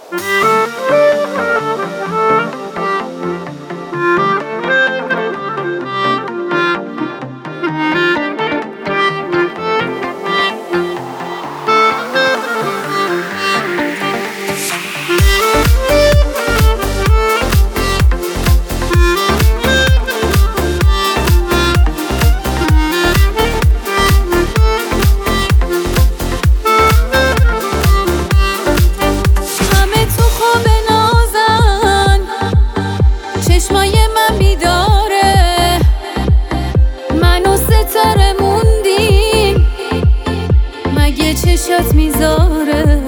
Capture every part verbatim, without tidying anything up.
چشمای من بیداره، من و ستاره موندیم، مگه چشات میذاره؟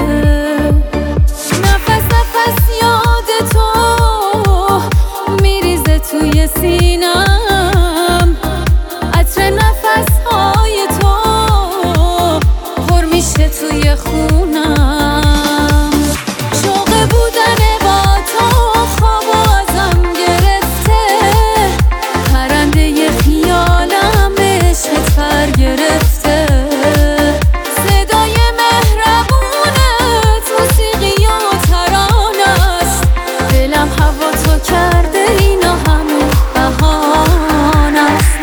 نفس نفس یاد تو میریزه توی سینم، عطر نفس های تو پر میشه توی خونم. شوق بودن با تو خواب ازم گرفته، پرنده خیالم عشقت پر گرفته. صدای مهربونت موسیقی و ترانه است، دلم هوا تو کرده اینا همه بهانه است.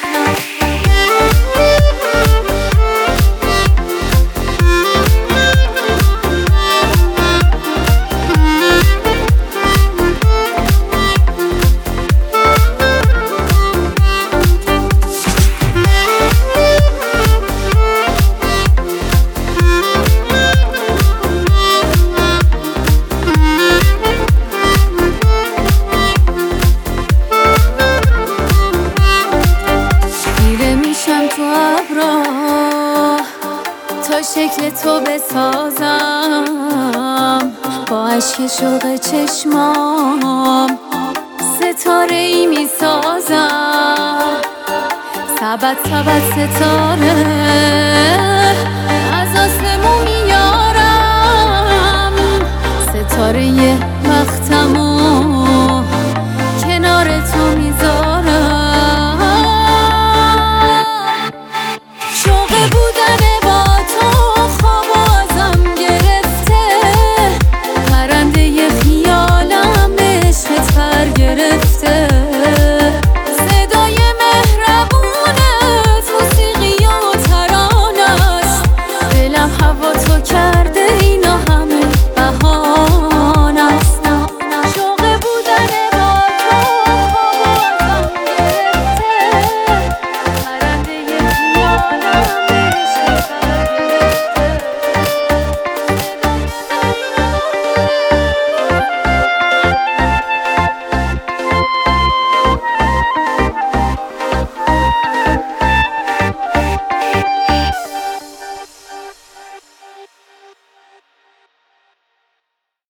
تو ابرا تا شکل تو بسازم، با اشک شوق چشمام ستاره ای می سازم. سبد سبد ستاره